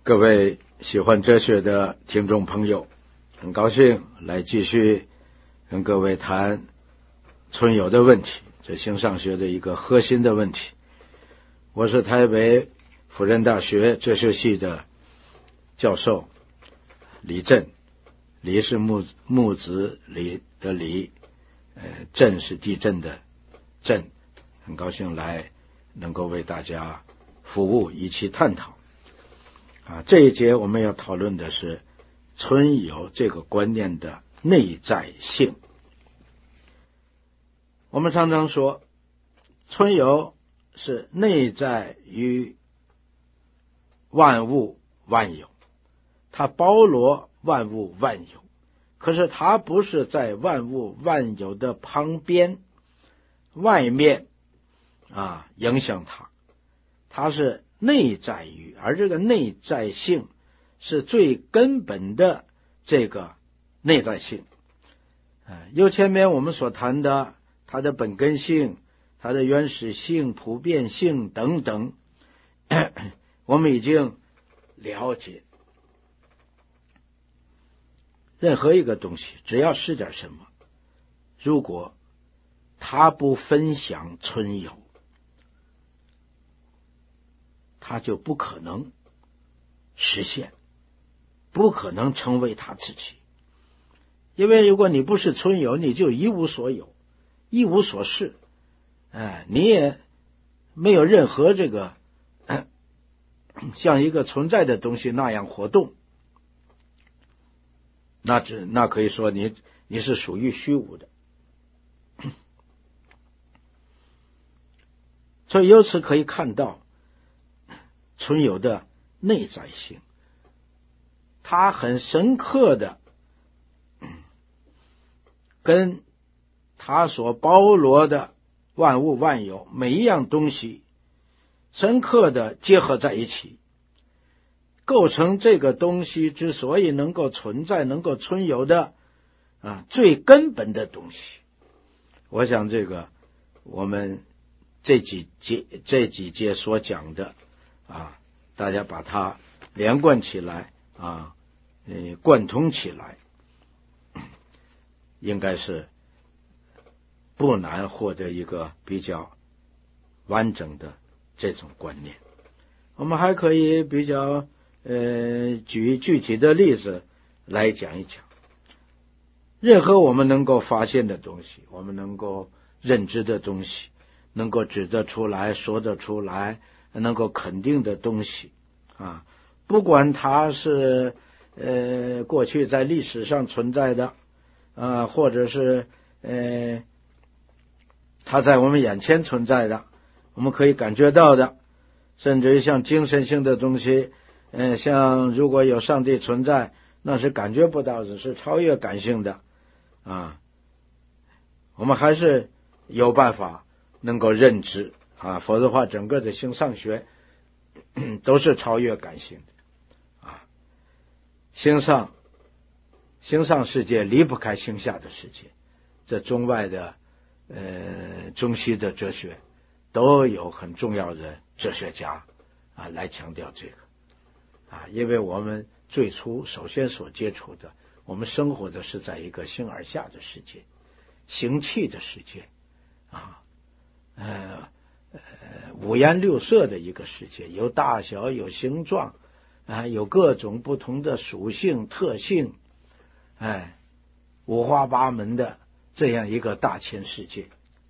各位喜欢哲学的听众朋友，很高兴来继续跟各位谈存有的问题，这形上学的一个核心的问题。我是台北辅仁大学哲学系的教授李振，李是木子李的李，震是地震的震，很高兴来能够为大家服务，一起探讨。这一节我们要讨论的是存有这个观念的内在性。我们常常说，存有是内在于万物万有，它包罗万物万有，可是它不是在万物万有的旁边外面影响它，它是内在于，而这个内在性是最根本的这个内在性。由前面我们所谈的它的本根性、它的原始性、普遍性等等，我们已经了解。任何一个东西只要是点什么，如果它不分享存有，它就不可能实现，不可能成为他自己。因为如果你不是存有，你就一无所有，一无所是，你也没有任何这个像一个存在的东西那样活动，那可以说你是属于虚无的。所以由此可以看到存有的内在性，它很深刻的跟它所包罗的万物万有每一样东西深刻的结合在一起，构成这个东西之所以能够存在、能够存有的最根本的东西。我想这个我们这几节所讲的大家把它连贯起来贯通起来，应该是不难获得一个比较完整的这种观念。我们还可以比较举具体的例子来讲一讲。任何我们能够发现的东西，我们能够认知的东西，能够指得出来、说得出来、能够肯定的东西不管它是过去在历史上存在的或者是它在我们眼前存在的，我们可以感觉到的，甚至于像精神性的东西，像如果有上帝存在，那是感觉不到的，是超越感性的我们还是有办法能够认知否则的话整个的形上学都是超越感性的形上世界离不开形下的世界，这中外的中西的哲学都有很重要的哲学家来强调这个因为我们最初首先所接触的，我们生活的是在一个形而下的世界，形气的世界五颜六色的一个世界，有大小，有形状有各种不同的属性特性五花八门的这样一个大千世界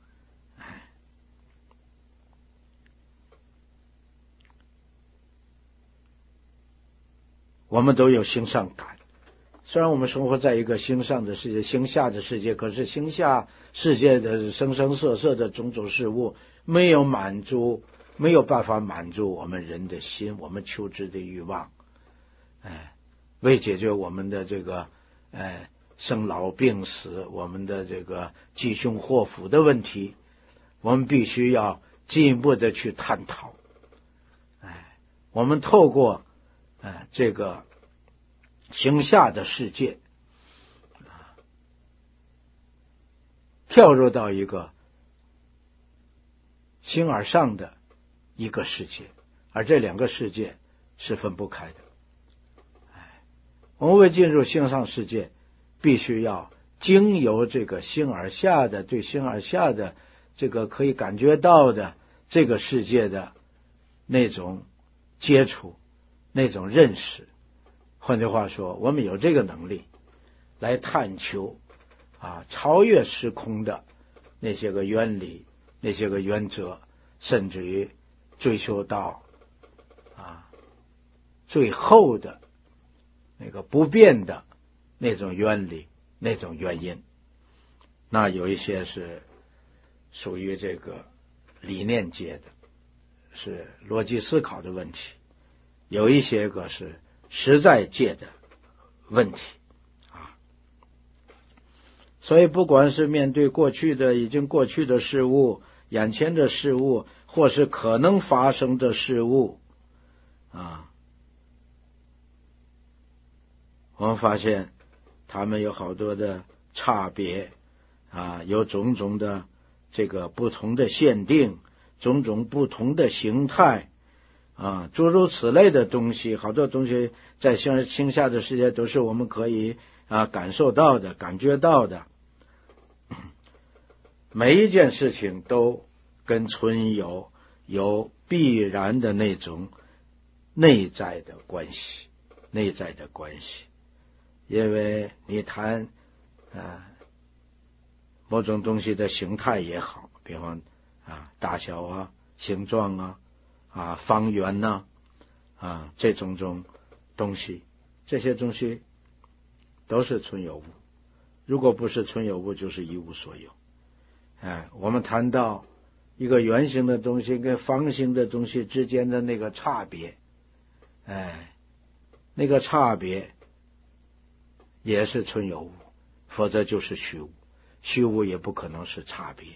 我们都有形上感。虽然我们生活在一个形上的世界、形下的世界，可是形下世界的生生色色的种种事物没有办法满足我们人的心，我们求知的欲望为解决我们的这个生老病死，我们的这个吉凶祸福的问题，我们必须要进一步的去探讨我们透过这个形下的世界跳入到一个形而上的一个世界，而这两个世界是分不开的。 我们为进入形上世界，必须要经由这个形而下的，对形而下的这个可以感觉到的这个世界的那种接触，那种认识。换句话说，我们有这个能力来探求超越时空的那些个原理，那些个原则，甚至于追求到最后的那个不变的那种原理，那种原因。那有一些是属于这个理念界的，是逻辑思考的问题，有一些个是实在界的问题所以不管是面对过去的已经过去的事物，眼前的事物，或是可能发生的事物我们发现他们有好多的差别有种种的这个不同的限定，种种不同的形态诸如此类的东西，好多东西在形下的世界都是我们可以感受到的，感觉到的。每一件事情都跟存有有必然的那种内在的关系，内在的关系。因为你谈某种东西的形态也好，比方大小形状方圆这种东西，这些东西都是存有物，如果不是存有物，就是一无所有。我们谈到一个圆形的东西跟方形的东西之间的那个差别，那个差别也是存有物，否则就是虚无，虚无也不可能是差别。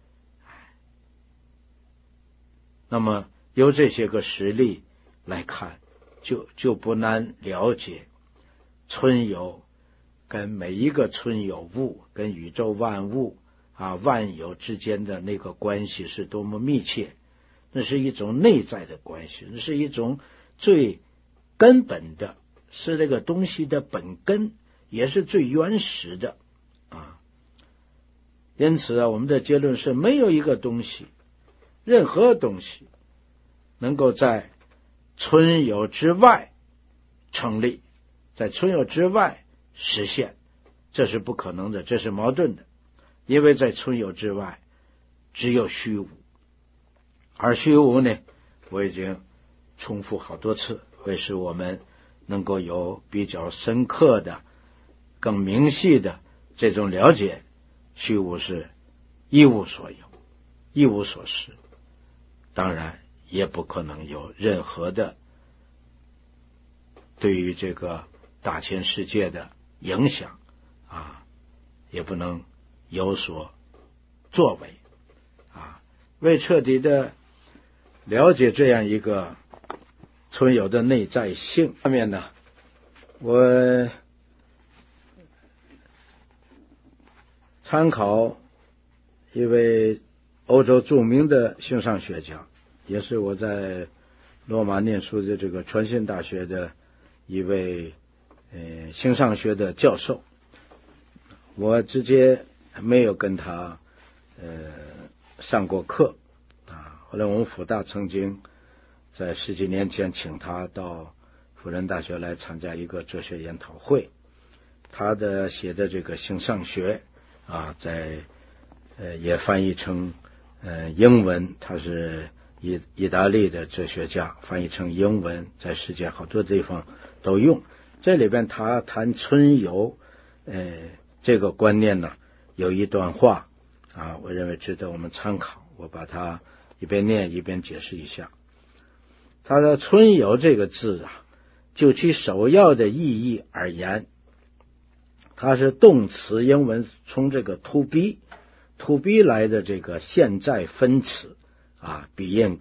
那么由这些个实例来看，就不难了解存有跟每一个存有物跟宇宙万物万有之间的那个关系是多么密切。那是一种内在的关系，那是一种最根本的，是那个东西的本根，也是最原始的因此我们的结论是，没有一个东西，任何东西能够在存有之外成立，在存有之外实现，这是不可能的，这是矛盾的。因为在存有之外只有虚无，而虚无呢，我已经重复好多次，会使我们能够有比较深刻的更明细的这种了解。虚无是一无所有，一无所失，当然也不可能有任何的对于这个大千世界的影响也不能有所作为为彻底的了解这样一个存有的内在性，下面呢，我参考一位欧洲著名的形上学家，也是我在罗马念书的这个传信大学的一位形上学的教授。我直接没有跟他上过课后来我们辅大曾经在10几年前请他到辅仁大学来参加一个哲学研讨会，他的写的这个形上学在也翻译成英文，他是意大利的哲学家，翻译成英文，在世界好多地方都用。这里边他谈存有这个观念呢，有一段话我认为值得我们参考，我把它一边念一边解释一下。他的存有这个字就其首要的意义而言，它是动词，英文从这个 to be 来的这个现在分词being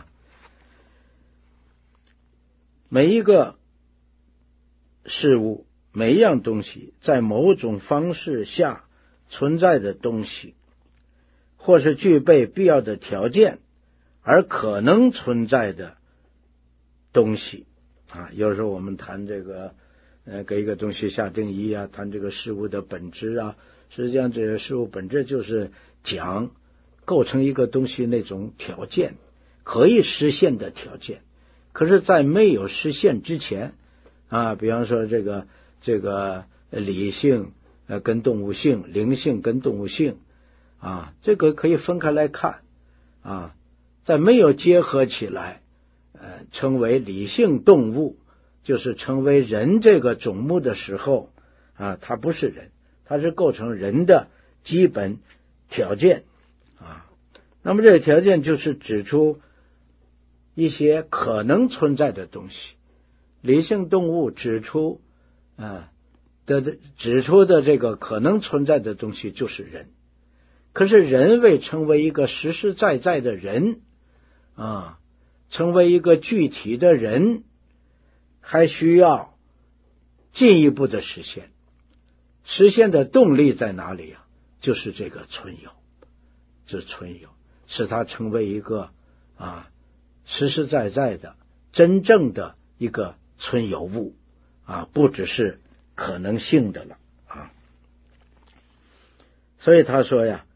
每一个事物，每一样东西，在某种方式下存在的东西，或是具备必要的条件而可能存在的东西有时候我们谈这个给一个东西下定义啊，谈这个事物的本质啊，实际上这个事物本质就是讲构成一个东西那种条件，可以实现的条件。可是在没有实现之前啊，比方说这个理性跟动物性，灵性跟动物性啊，这个可以分开来看啊，在没有结合起来成为理性动物，就是成为人这个种目的时候啊，它不是人，它是构成人的基本条件啊。那么这个条件就是指出一些可能存在的东西，理性动物指出的这个可能存在的东西就是人。可是人为成为一个实实在在的人啊，成为一个具体的人，还需要进一步的实现。实现的动力在哪里啊？就是这个存有，这存有使它成为一个实实在在的真正的一个存有物啊，不只是可能性的了啊。所以他说呀，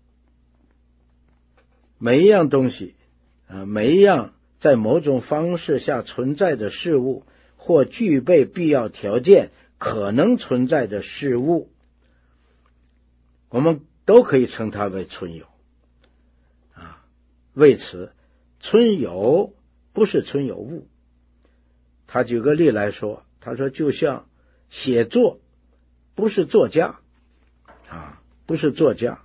每一样东西每一样在某种方式下存在的事物，或具备必要条件可能存在的事物，我们都可以称它为存有啊。为此，存有不是存有物。他举个例来说，他说就像写作不是作家啊，不是作家。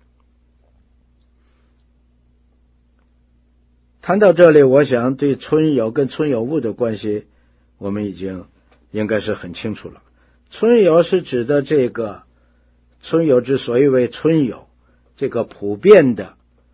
谈到这里，我想对存有跟存有物的关系我们已经应该是很清楚了。存有是指的这个存有之所以为存有，这个普遍的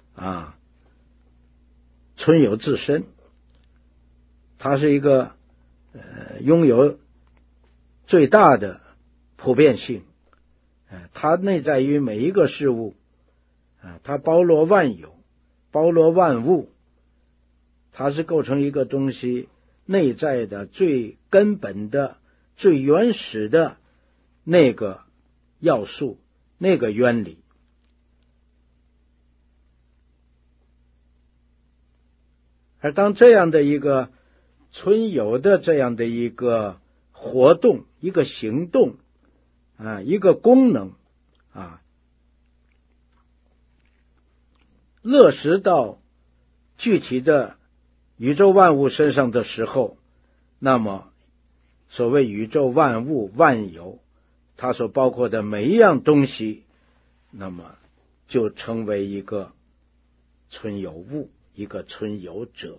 存有自身，它是一个拥有最大的普遍性，它内在于每一个事物它包罗万有，包罗万物，它是构成一个东西内在的最根本的最原始的那个要素，那个原理。而当这样的一个存有的这样的一个活动，一个行动一个功能落实到具体的宇宙万物身上的时候，那么所谓宇宙万物万有，它所包括的每一样东西，那么就成为一个存有物，一个存有者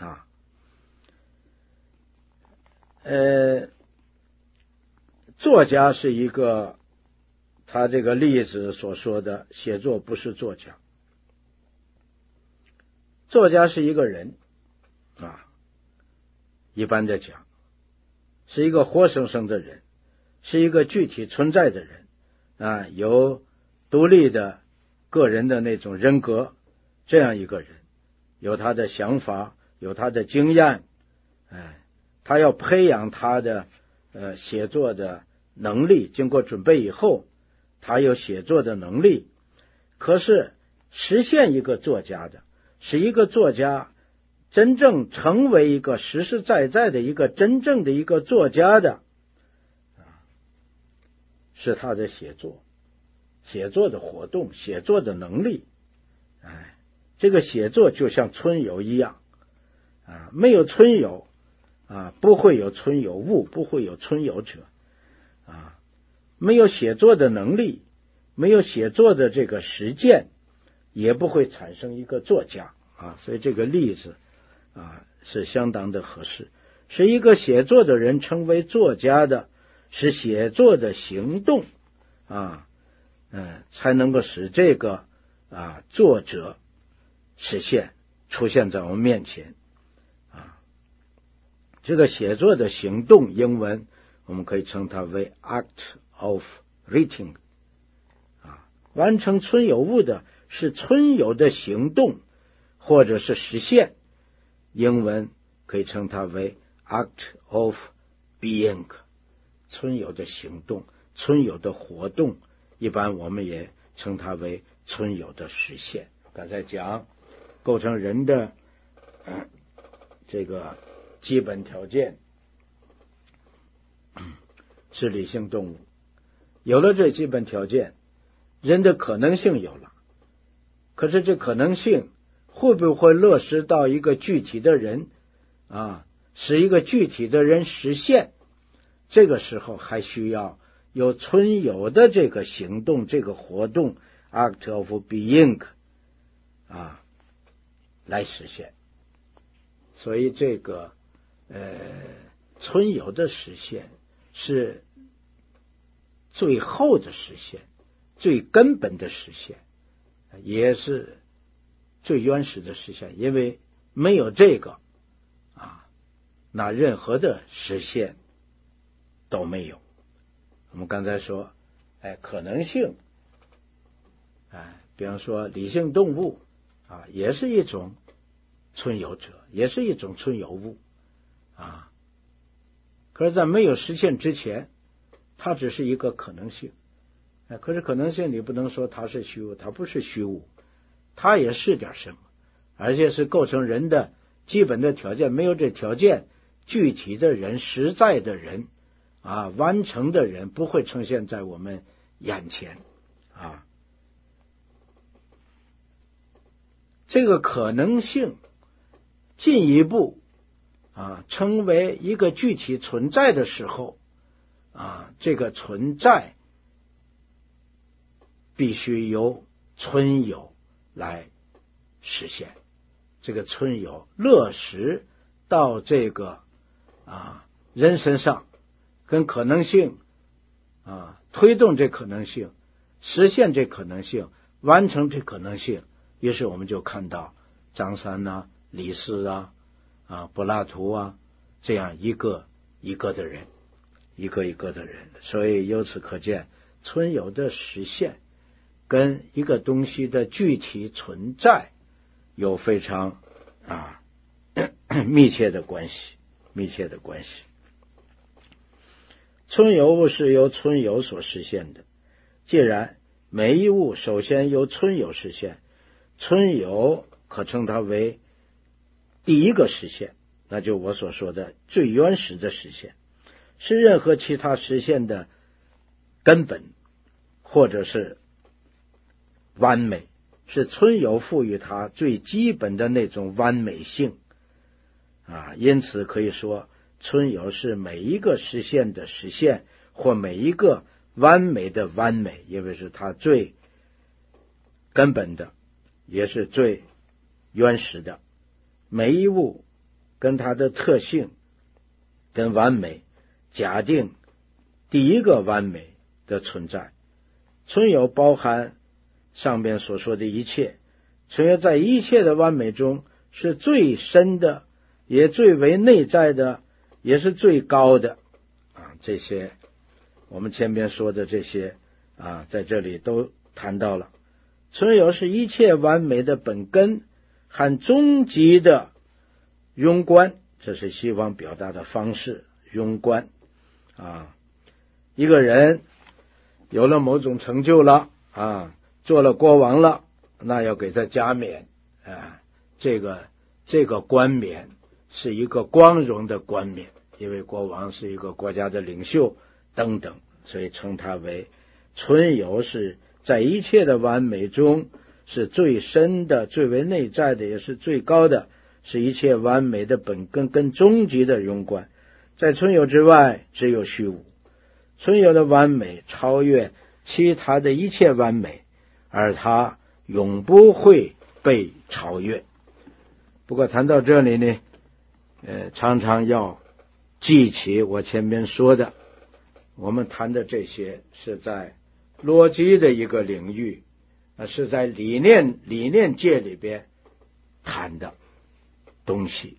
作家是一个，他这个例子所说的写作不是作家。作家是一个人一般的讲是一个活生生的人，是一个具体存在的人有独立的个人的那种人格，这样一个人有他的想法，有他的经验他要培养他的写作的能力，经过准备以后他有写作的能力。可是实现一个作家的，使一个作家真正成为一个实实在在的一个真正的一个作家的是他的写作的活动，写作的能力这个写作就像存有一样没有存有不会有存有物，不会有存有者没有写作的能力，没有写作的这个实践，也不会产生一个作家所以这个例子是相当的合适。是一个写作的人成为作家的，是写作的行动才能够使这个作者实现出现在我们面前这个写作的行动，英文我们可以称它为 act of writing 完成存有物的是存有的行动或者是实现，英文可以称它为 act of being， 存有的行动、存有的活动，一般我们也称它为存有的实现。刚才讲构成人的这个基本条件是理性动物，有了这基本条件，人的可能性有了，可是这可能性会不会落实到一个具体的人使一个具体的人实现，这个时候还需要有存有的这个行动、这个活动 act of being 来实现。所以这个存有的实现是最后的实现，最根本的实现，也是最原始的实现。因为没有这个那任何的实现都没有。我们刚才说可能性比方说理性动物也是一种存有者，也是一种存有物可是在没有实现之前，它只是一个可能性可是可能性你不能说它是虚无，它不是虚无，它也是点什么，而且是构成人的基本的条件。没有这条件，具体的人、实在的人完成的人不会呈现在我们眼前这个可能性进一步成为一个具体存在的时候这个存在必须由存有来实现。这个存有落实到这个人身上，跟可能性推动这可能性，实现这可能性，完成这可能性。于是我们就看到张三李四柏拉图这样一个一个的人，一个一个的人。所以由此可见，存有的实现跟一个东西的具体存在有非常密切的关系。存有物是由存有所实现的，既然每一物首先由存有实现，存有可称它为第一个实现，那就我所说的最原始的实现，是任何其他实现的根本，或者是完美，是存有赋予它最基本的那种完美性因此可以说存有是每一个实现的实现，或每一个完美的完美，因为是它最根本的，也是最原始的。每一物跟它的特性跟完美假定第一个完美的存在。存有包含上面所说的一切，存有在一切的完美中是最深的，也最为内在的，也是最高的这些我们前面说的这些在这里都谈到了。存有是一切完美的本根和终极的庸观，这是西方表达的方式。庸观一个人有了某种成就了做了国王了，那要给他加冕这个冠冕是一个光荣的冠冕，因为国王是一个国家的领袖等等，所以称它为存有是在一切的完美中是最深的，最为内在的，也是最高的，是一切完美的本根跟终极的荣观。在存有之外只有虚无，存有的完美超越其他的一切完美，而它永不会被超越。不过谈到这里呢常常要记起我前面说的，我们谈的这些是在逻辑的一个领域是在理念界里边谈的东西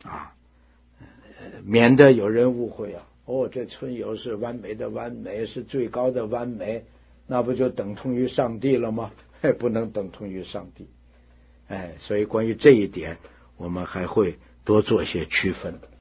免得有人误会这存有是完美的完美，是最高的完美，那不就等同于上帝了吗？不能等同于上帝所以关于这一点我们还会多做些区分。